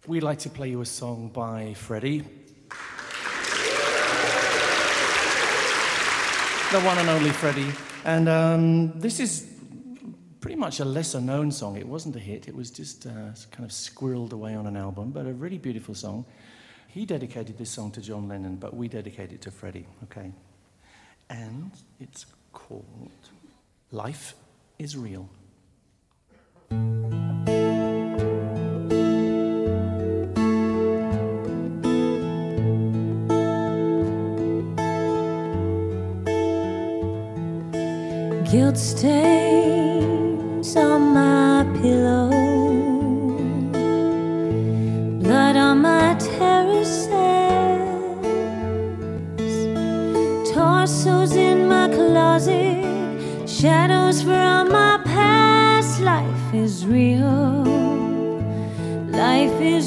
We'd like to play you a song by Freddie. The one and only Freddie. And this is pretty much a lesser-known song. It wasn't a hit. It was just kind of squirreled away on an album, but a really beautiful song. He dedicated this song to John Lennon, but we dedicate it to Freddie, okay? And it's called Life is Real. Guilt stains on my pillow, blood on my terraces, torsos in my closet, shadows from my past. Life is real. Life is